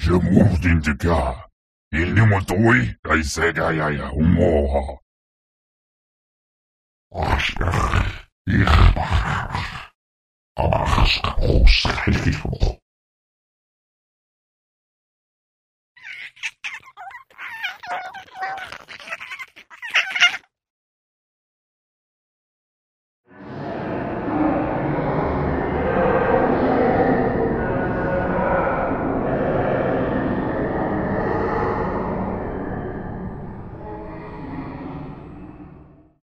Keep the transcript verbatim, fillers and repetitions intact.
Je moved ka. Hindi mo tuwi kay segayaya umoha.